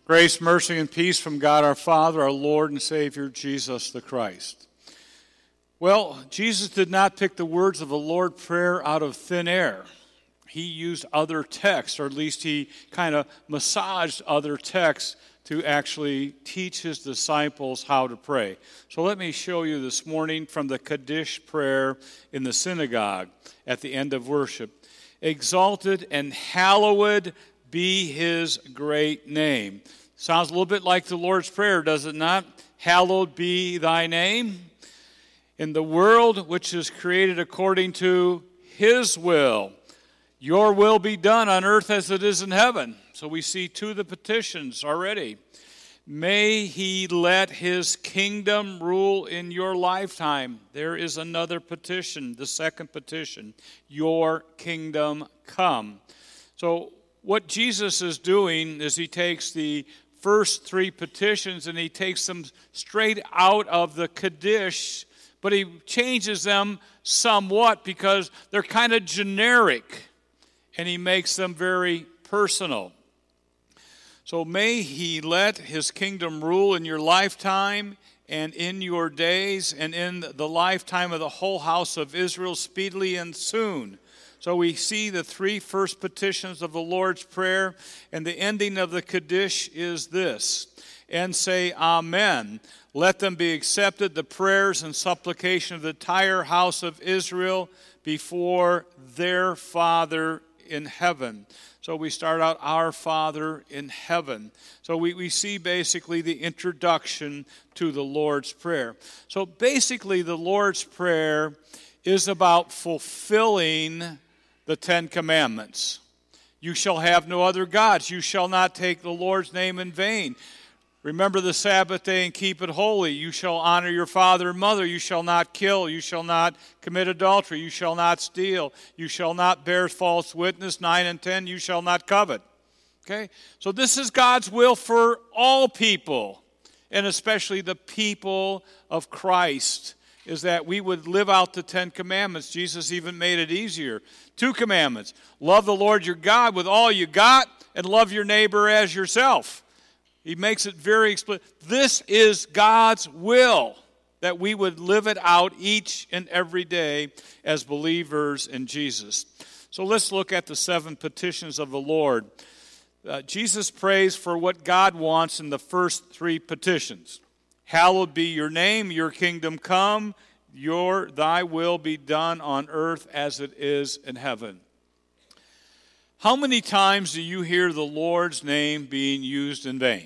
Grace, mercy, and peace from God our Father, our Lord and Savior, Jesus the Christ. Well, Jesus did not pick the words of the Lord's Prayer out of thin air. He used other texts, or at least he kind of massaged other texts to actually teach his disciples how to pray. So let me show you this morning from the Kaddish prayer in the synagogue at the end of worship. Exalted and hallowed be his great name. Sounds a little bit like the Lord's Prayer, does it not? Hallowed be thy name. In the world which is created according to his will, your will be done on earth as it is in heaven. So we see two of the petitions already. May he let his kingdom rule in your lifetime. There is another petition, the second petition. Your kingdom come. So what Jesus is doing is he takes the first three petitions and he takes them straight out of the Kaddish, but he changes them somewhat because they're kind of generic, and he makes them very personal. So may he let his kingdom rule in your lifetime and in your days and in the lifetime of the whole house of Israel speedily and soon. So we see the three first petitions of the Lord's Prayer, and the ending of the Kaddish is this. And say, Amen. Let them be accepted, the prayers and supplication of the entire house of Israel before their Father in heaven. So we start out, Our Father in heaven. So we see basically the introduction to the Lord's Prayer. So basically the Lord's Prayer is about fulfilling the Ten Commandments. You shall have no other gods. You shall not take the Lord's name in vain. Remember the Sabbath day and keep it holy. You shall honor your father and mother. You shall not kill. You shall not commit adultery. You shall not steal. You shall not bear false witness. 9 and 10, you shall not covet. Okay? So this is God's will for all people, and especially the people of Christ, is that we would live out the Ten Commandments. Jesus even made it easier. 2 commandments. Love the Lord your God with all you got, and love your neighbor as yourself. He makes it very explicit. This is God's will, that we would live it out each and every day as believers in Jesus. So let's look at the 7 petitions of the Lord. Jesus prays for what God wants in the first 3 petitions. Hallowed be your name, your kingdom come, thy will be done on earth as it is in heaven. How many times do you hear the Lord's name being used in vain?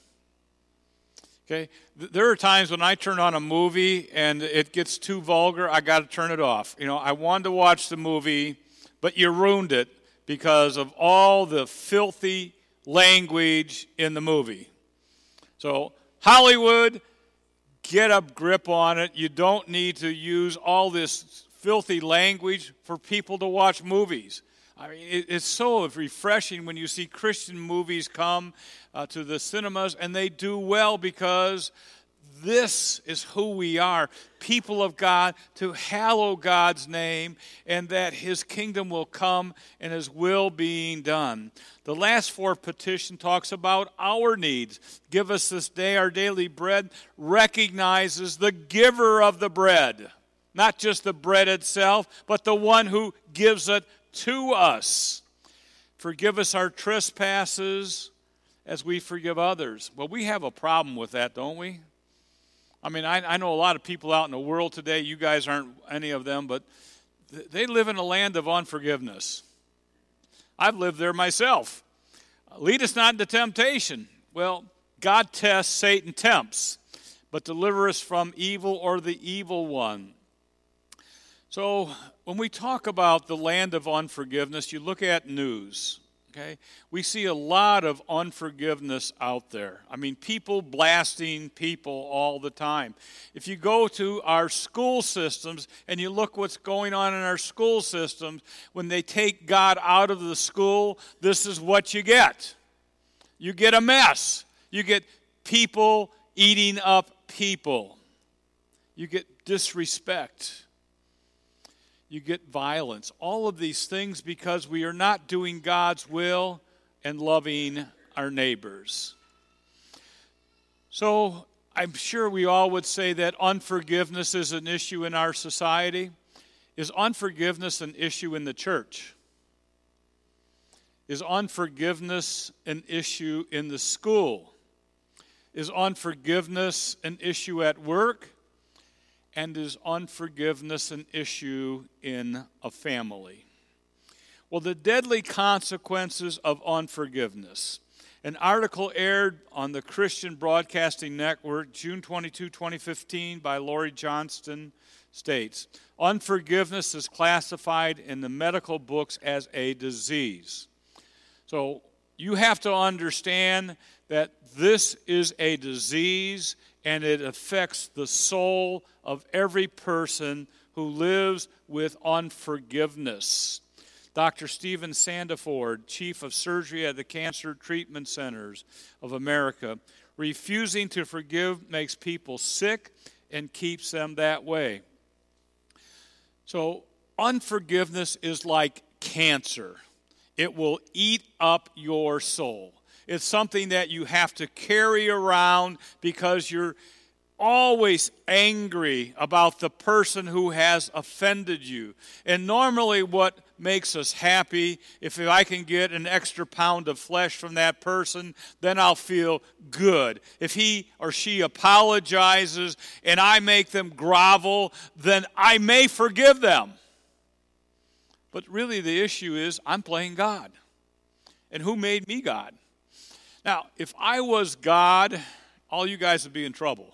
Okay, there are times when I turn on a movie and it gets too vulgar, I got to turn it off. You know, I wanted to watch the movie, but you ruined it because of all the filthy language in the movie. So, Hollywood, get a grip on it. You don't need to use all this filthy language for people to watch movies. I mean, it's so refreshing when you see Christian movies come to the cinemas, and they do well because this is who we are, people of God, to hallow God's name, and that his kingdom will come and his will being done. The last 4 petition talks about our needs. Give us this day our daily bread, recognizes the giver of the bread, not just the bread itself, but the one who gives it to us. Forgive us our trespasses as we forgive others. Well, we have a problem with that, don't we? I mean, I know a lot of people out in the world today, you guys aren't any of them, but they live in a land of unforgiveness. I've lived there myself. Lead us not into temptation. Well, God tests, Satan tempts, but deliver us from evil or the evil one. So when we talk about the land of unforgiveness, you look at news, okay? We see a lot of unforgiveness out there. I mean, people blasting people all the time. If you go to our school systems and you look what's going on in our school systems, when they take God out of the school, this is what you get. You get a mess. You get people eating up people. You get disrespect. You get violence. All of these things because we are not doing God's will and loving our neighbors. So I'm sure we all would say that unforgiveness is an issue in our society. Is unforgiveness an issue in the church? Is unforgiveness an issue in the school? Is unforgiveness an issue at work? And is unforgiveness an issue in a family? Well, the deadly consequences of unforgiveness. An article aired on the Christian Broadcasting Network, June 22, 2015, by Lori Johnston states, unforgiveness is classified in the medical books as a disease. So you have to understand that this is a disease and it affects the soul of every person who lives with unforgiveness. Dr. Stephen Sandiford, Chief of Surgery at the Cancer Treatment Centers of America, refusing to forgive makes people sick and keeps them that way. So unforgiveness is like cancer. It will eat up your soul. It's something that you have to carry around because you're always angry about the person who has offended you. And normally what makes us happy, if I can get an extra pound of flesh from that person, then I'll feel good. If he or she apologizes and I make them grovel, then I may forgive them. But really the issue is I'm playing God. And who made me God? Now, if I was God, all you guys would be in trouble.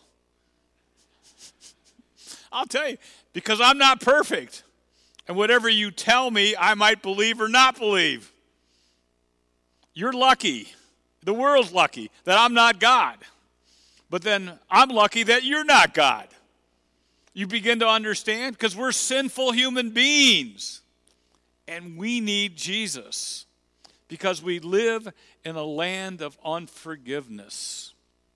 I'll tell you, because I'm not perfect. And whatever you tell me, I might believe or not believe. You're lucky. The world's lucky that I'm not God. But then I'm lucky that you're not God. You begin to understand? Because we're sinful human beings. And we need Jesus. Because we live in a land of unforgiveness.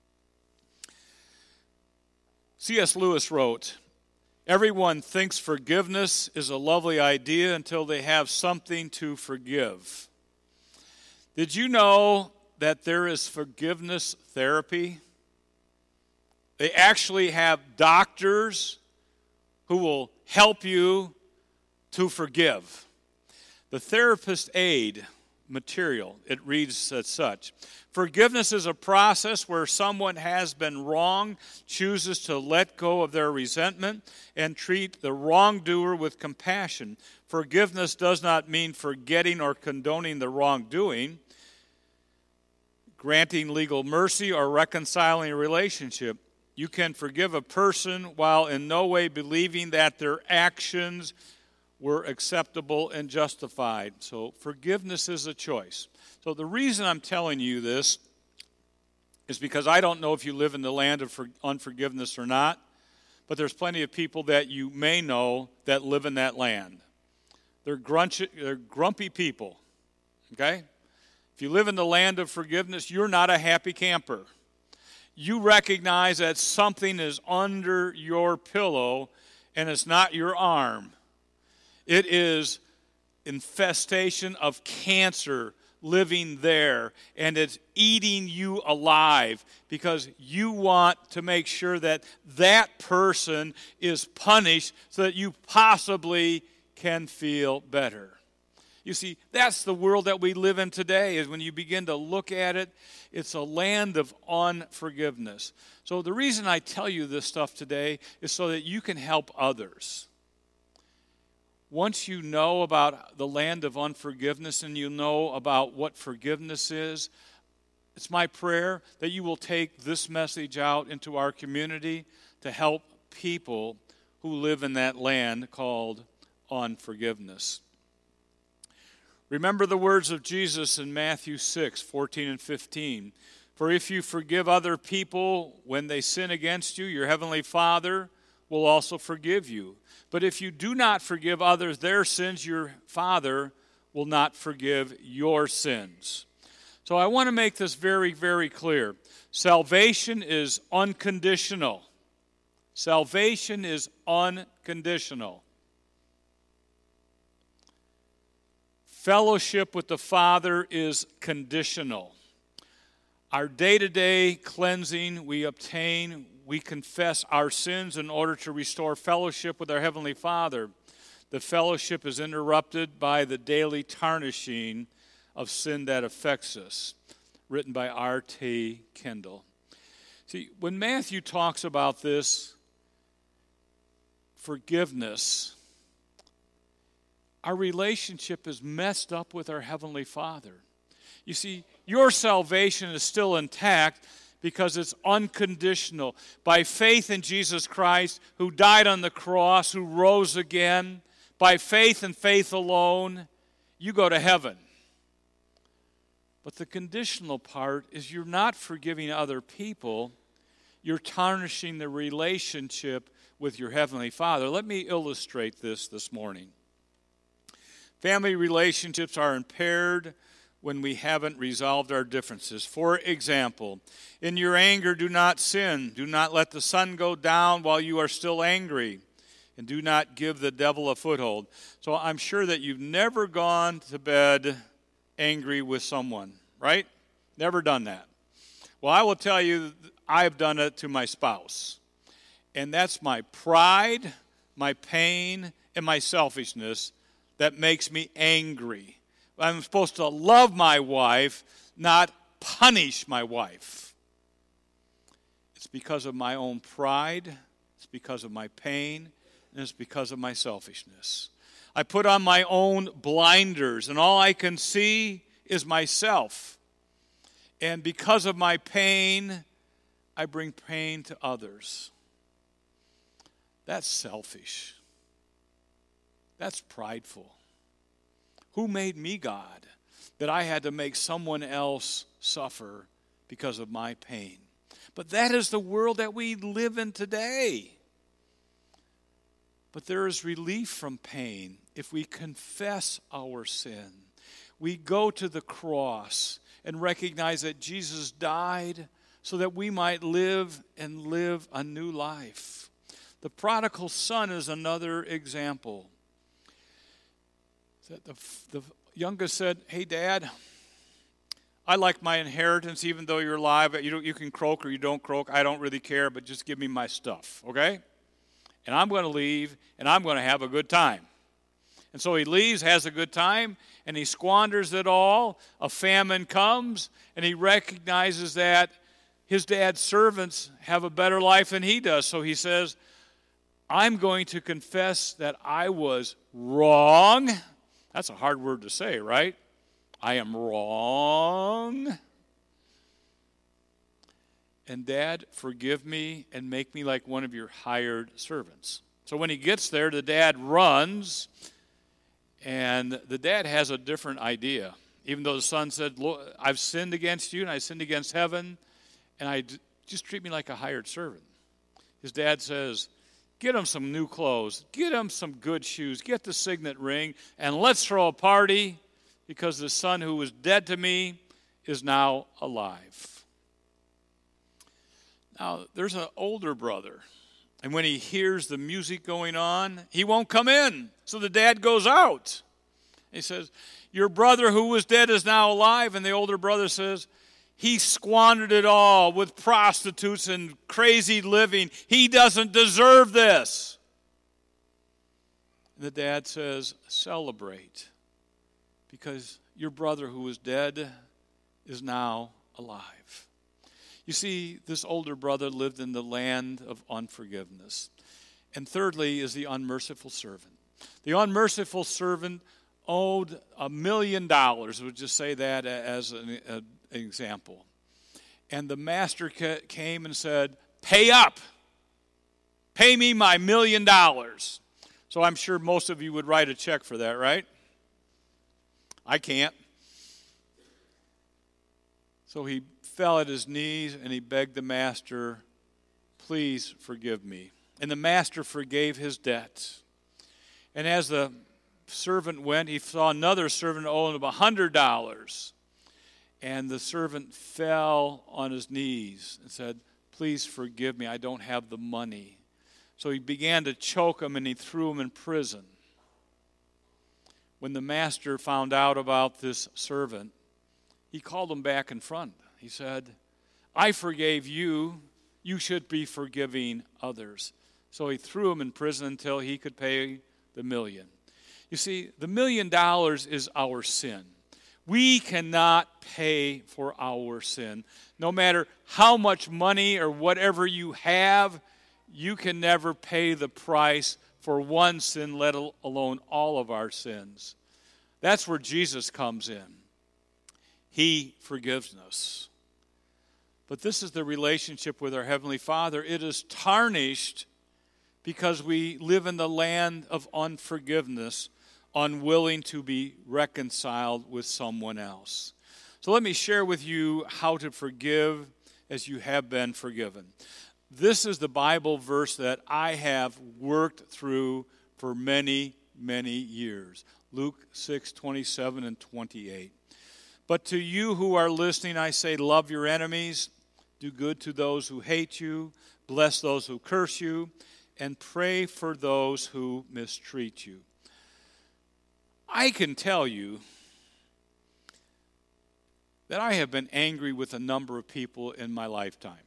C.S. Lewis wrote, everyone thinks forgiveness is a lovely idea until they have something to forgive. Did you know that there is forgiveness therapy? They actually have doctors who will help you to forgive. The therapist aid material, it reads as such. Forgiveness is a process where someone has been wronged, chooses to let go of their resentment, and treat the wrongdoer with compassion. Forgiveness does not mean forgetting or condoning the wrongdoing, granting legal mercy, or reconciling a relationship. You can forgive a person while in no way believing that their actions were acceptable and justified. So forgiveness is a choice. So the reason I'm telling you this is because I don't know if you live in the land of unforgiveness or not, but there's plenty of people that you may know that live in that land. They're grumpy people, okay? If you live in the land of forgiveness, you're not a happy camper. You recognize that something is under your pillow and it's not your arm. It is infestation of cancer living there, and it's eating you alive because you want to make sure that that person is punished so that you possibly can feel better. You see, that's the world that we live in today, is when you begin to look at it, it's a land of unforgiveness. So the reason I tell you this stuff today is so that you can help others. Once you know about the land of unforgiveness and you know about what forgiveness is, it's my prayer that you will take this message out into our community to help people who live in that land called unforgiveness. Remember the words of Jesus in Matthew 6, 14 and 15. For if you forgive other people when they sin against you, your heavenly Father will also forgive you. But if you do not forgive others their sins, your Father will not forgive your sins. So I want to make this very, very clear. Salvation is unconditional. Salvation is unconditional. Fellowship with the Father is conditional. Our day-to-day cleansing we obtain, we confess our sins in order to restore fellowship with our Heavenly Father. The fellowship is interrupted by the daily tarnishing of sin that affects us, written by R.T. Kendall. See, when Matthew talks about this forgiveness, our relationship is messed up with our Heavenly Father. You see, your salvation is still intact because it's unconditional. By faith in Jesus Christ, who died on the cross, who rose again, by faith and faith alone, you go to heaven. But the conditional part is you're not forgiving other people, you're tarnishing the relationship with your Heavenly Father. Let me illustrate this morning. Family relationships are impaired when we haven't resolved our differences. For example, in your anger, do not sin. Do not let the sun go down while you are still angry. And do not give the devil a foothold. So I'm sure that you've never gone to bed angry with someone, right? Never done that. Well, I will tell you, I've done it to my spouse. And that's my pride, my pain, and my selfishness that makes me angry. I'm supposed to love my wife, not punish my wife. It's because of my own pride. It's because of my pain. And it's because of my selfishness. I put on my own blinders, and all I can see is myself. And because of my pain, I bring pain to others. That's selfish. That's prideful. Who made me God that I had to make someone else suffer because of my pain? But that is the world that we live in today. But there is relief from pain if we confess our sin. We go to the cross and recognize that Jesus died so that we might live and live a new life. The prodigal son is another example. The youngest said, "Hey, Dad, I like my inheritance even though you're alive. You can croak or you don't croak. I don't really care, but just give me my stuff, okay? And I'm going to leave, and I'm going to have a good time." And so he leaves, has a good time, and he squanders it all. A famine comes, and he recognizes that his dad's servants have a better life than he does. So he says, I'm going to confess that I was wrong. That's a hard word to say, right? I am wrong. And Dad, forgive me and make me like one of your hired servants. So when he gets there, the dad runs, and the dad has a different idea. Even though the son said, "Look, I've sinned against you, and I sinned against heaven, and just treat me like a hired servant." His dad says, "Get him some new clothes, get him some good shoes, get the signet ring, and let's throw a party, because the son who was dead to me is now alive." Now, there's an older brother, and when he hears the music going on, he won't come in. So the dad goes out. He says, "Your brother who was dead is now alive." And the older brother says, "He squandered it all with prostitutes and crazy living. He doesn't deserve this." The dad says, "Celebrate, because your brother who was dead is now alive." You see, this older brother lived in the land of unforgiveness. And thirdly is the unmerciful servant. The unmerciful servant owed $1 million. We'll just say that as an example. And the master came and said, "Pay up. Pay me my $1 million. So I'm sure most of you would write a check for that, right? I can't. So he fell at his knees and he begged the master, "Please forgive me." And the master forgave his debt. And as the servant went, he saw another servant owing him $100. And the servant fell on his knees and said, "Please forgive me, I don't have the money." So he began to choke him and he threw him in prison. When the master found out about this servant, he called him back in front. He said, I forgave you. You should be forgiving others. So he threw him in prison until he could pay the $1 million. You see, the $1 million is our sin. We cannot pay for our sin. No matter how much money or whatever you have, you can never pay the price for one sin, let alone all of our sins. That's where Jesus comes in. He forgives us. But this is the relationship with our Heavenly Father. It is tarnished because we live in the land of unforgiveness, unwilling to be reconciled with someone else. So let me share with you how to forgive as you have been forgiven. This is the Bible verse that I have worked through for many, many years. Luke 6:27 and 28. But to you who are listening, I say, love your enemies, do good to those who hate you, bless those who curse you, and pray for those who mistreat you. I can tell you that I have been angry with a number of people in my lifetime.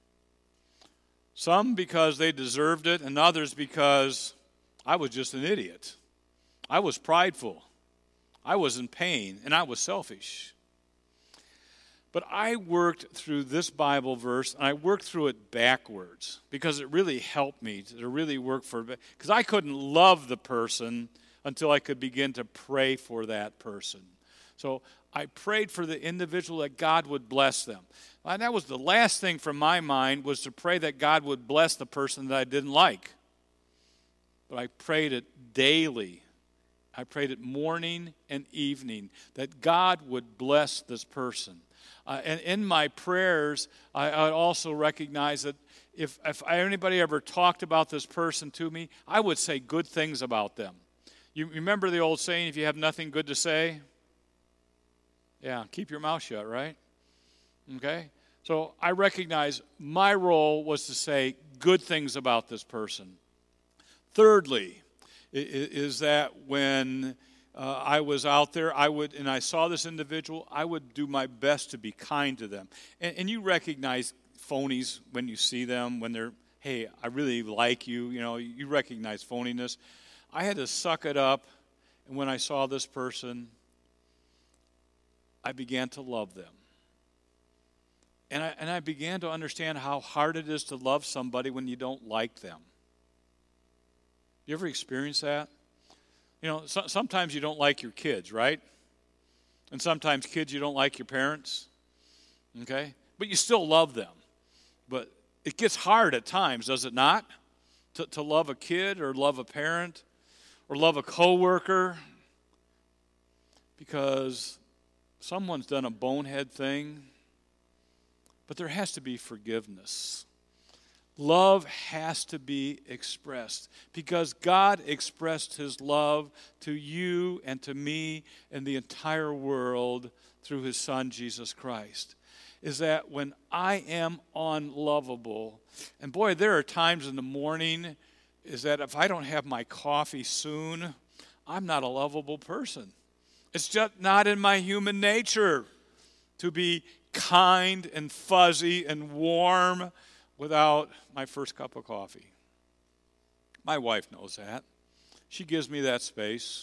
Some because they deserved it, and others because I was just an idiot. I was prideful. I was in pain, and I was selfish. But I worked through this Bible verse, and I worked through it backwards because it really helped me to really work for it. Because I couldn't love the person until I could begin to pray for that person. So I prayed for the individual that God would bless them. And that was the last thing from my mind, was to pray that God would bless the person that I didn't like. But I prayed it daily. I prayed it morning and evening, that God would bless this person. And in my prayers, I also recognize that if anybody ever talked about this person to me, I would say good things about them. You remember the old saying, if you have nothing good to say? Yeah, keep your mouth shut, right? Okay? So I recognize my role was to say good things about this person. Thirdly, is that when I was out there, and I saw this individual, I would do my best to be kind to them. And you recognize phonies when you see them, when they're, hey, I really like you, you recognize phoniness. I had to suck it up, and when I saw this person, I began to love them. And I began to understand how hard it is to love somebody when you don't like them. You ever experienced that? Sometimes you don't like your kids, right? And sometimes kids, you don't like your parents, okay? But you still love them. But it gets hard at times, does it not? To love a kid or love a parent or love a coworker because someone's done a bonehead thing. But there has to be forgiveness. Love has to be expressed because God expressed his love to you and to me and the entire world through his Son, Jesus Christ. Is that when I am unlovable, and boy, there are times in the morning, is that if I don't have my coffee soon, I'm not a lovable person. It's just not in my human nature to be kind and fuzzy and warm without my first cup of coffee. My wife knows that. She gives me that space.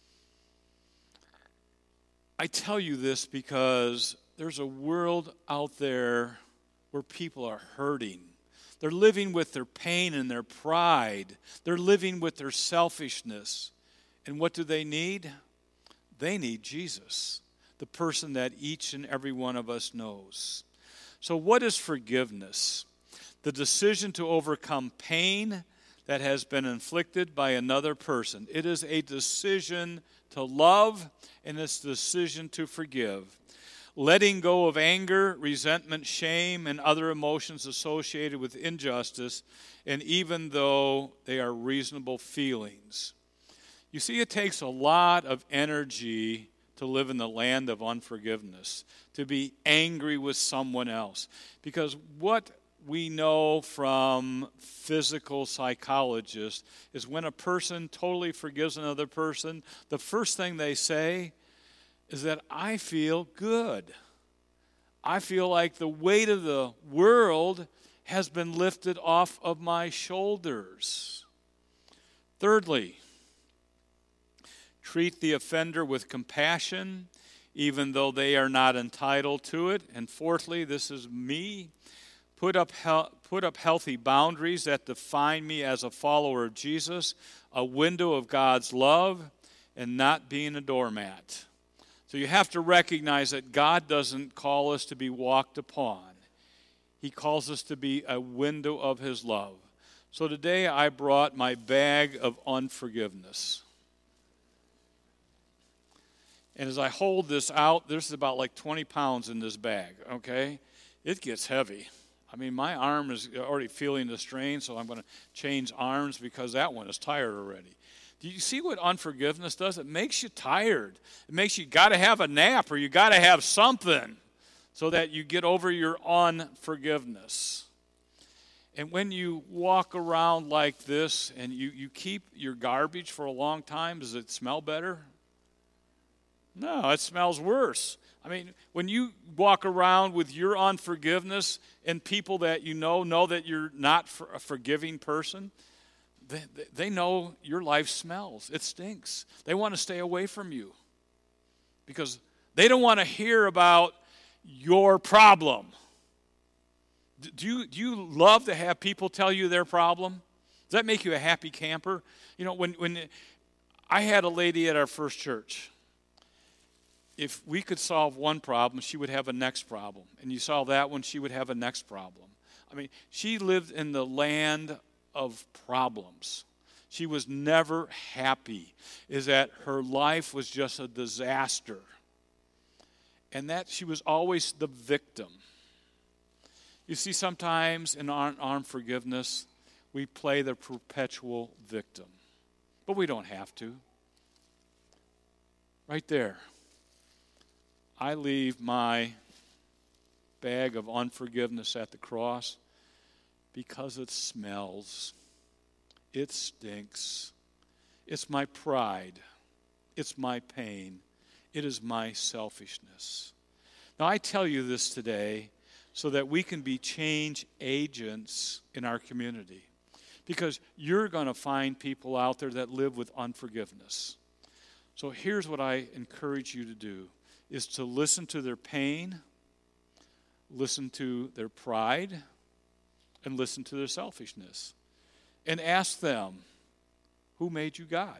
I tell you this because there's a world out there where people are hurting. They're living with their pain and their pride. They're living with their selfishness. And what do they need? They need Jesus, the person that each and every one of us knows. So what is forgiveness? The decision to overcome pain that has been inflicted by another person. It is a decision to love, and it's a decision to forgive. Letting go of anger, resentment, shame, and other emotions associated with injustice, and even though they are reasonable feelings. You see, it takes a lot of energy to live in the land of unforgiveness, to be angry with someone else. Because what we know from physical psychologists is when a person totally forgives another person, the first thing they say is that I feel good. I feel like the weight of the world has been lifted off of my shoulders. Thirdly, treat the offender with compassion, even though they are not entitled to it. And fourthly, this is me, put up healthy boundaries that define me as a follower of Jesus, a window of God's love, and not being a doormat. So you have to recognize that God doesn't call us to be walked upon. He calls us to be a window of his love. So today I brought my bag of unforgiveness. And as I hold this out, there's about like 20 pounds in this bag, okay? It gets heavy. I mean, my arm is already feeling the strain, so I'm going to change arms because that one is tired already. Do you see what unforgiveness does? It makes you tired. It makes you got to have a nap or you got to have something so that you get over your unforgiveness. And when you walk around like this and you keep your garbage for a long time, does it smell better? No, it smells worse. I mean, when you walk around with your unforgiveness and people that you know that you're not a forgiving person, they know your life smells. It stinks. They want to stay away from you because they don't want to hear about your problem. Do you love to have people tell you their problem? Does that make you a happy camper? You know, when I had a lady at our first church, if we could solve one problem, she would have a next problem. And you solve that one, she would have a next problem. I mean, she lived in the land of problems. She was never happy. Is that her life was just a disaster. And that she was always the victim. You see, sometimes in our unforgiveness, we play the perpetual victim. But we don't have to. Right there. I leave my bag of unforgiveness at the cross because it smells. It stinks. It's my pride. It's my pain. It is my selfishness. Now, I tell you this today so that we can be change agents in our community. Because you're going to find people out there that live with unforgiveness. So here's what I encourage you to do, is to listen to their pain, listen to their pride, and listen to their selfishness. And ask them, who made you God?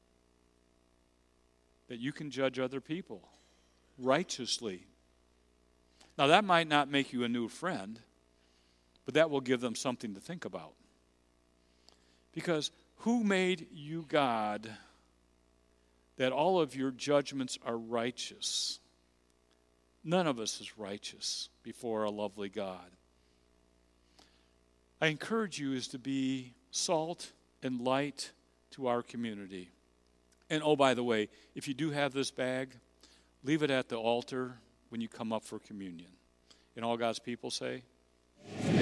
That you can judge other people righteously. Now, that might not make you a new friend, but that will give them something to think about. Because who made you God that all of your judgments are righteous? None of us is righteous before a lovely God. I encourage you is to be salt and light to our community. And oh, by the way, if you do have this bag, leave it at the altar when you come up for communion. And all God's people say,